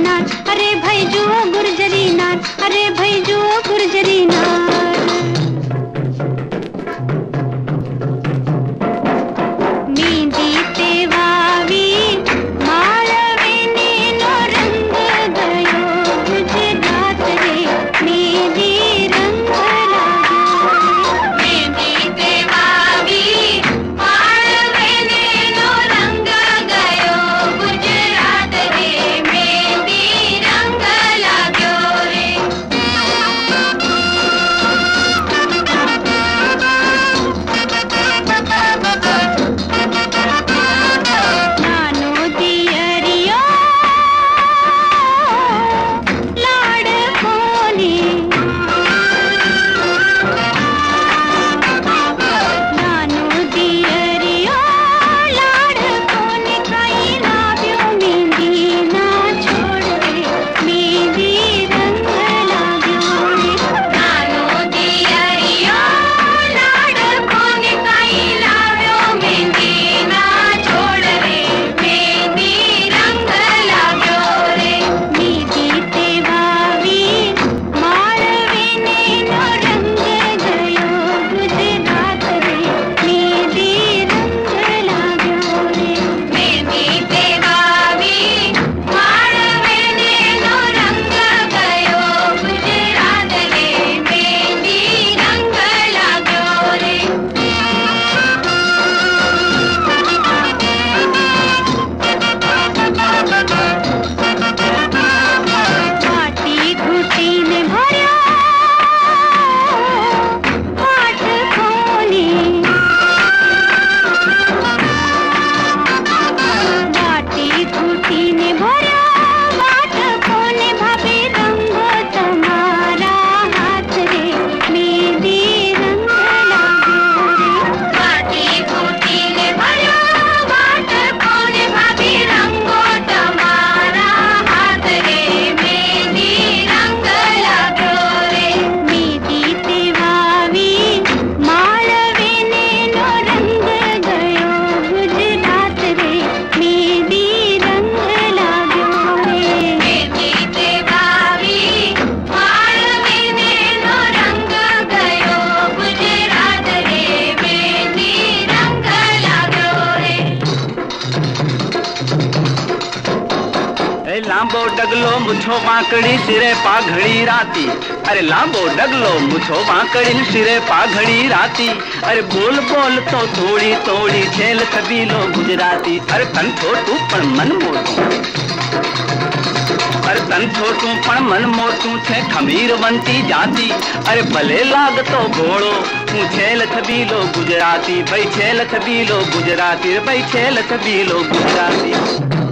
नाच, अरे भाई जुओ गुर्जरी नाच, अरे भाई जुओ गुर्जरी नाच। लांबो डगलो मुछो वांकड़ी सिरे पाघड़ी राती, अरे लांबो डगलो मुछो वांकड़ी सिरे पाघड़ी राती, अरे बोल बोल तो थोड़ी थोड़ी छेल कबीलो गुजराती, अरे तन छोटू पण मन मोटू, अरे तन छोटू पण मन मोटू छे खमीर वंती जाती, अरे भले लाग तो घोड़ो तू छेल कबीलो गुजराती, भाई छेल कबीलो गुजराती, भाई छेल कबीलो गुजराती।